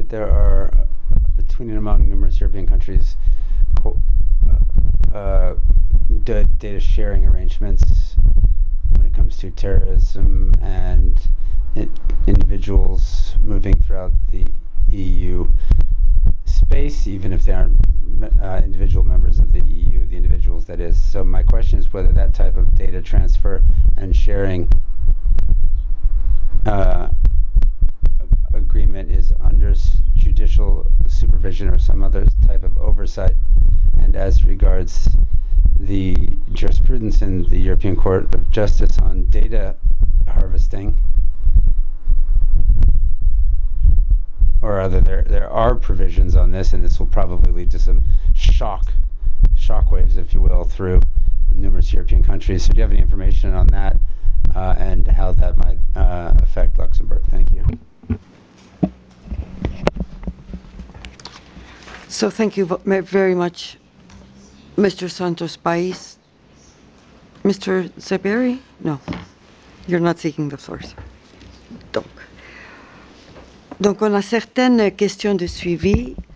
that there are, between and among numerous European countries, data sharing arrangements when it comes to terrorism and individuals moving throughout the EU space, even if they aren't individual members of the EU, the individuals that is. So my question is whether that type of data transfer and sharing agreement is under judicial supervision or some other type of oversight. And as regards the jurisprudence in the European Court of Justice on data harvesting, or rather there are provisions on this, and this will probably lead to some shockwaves, if you will, through numerous European countries. So do you have any information on that and how that might affect Luxembourg? Thank you. So thank you very much, Mr. Santos Pais. Mr. Zaberi? No, you're not seeking the floor, sir. Donc on a certaines questions de suivi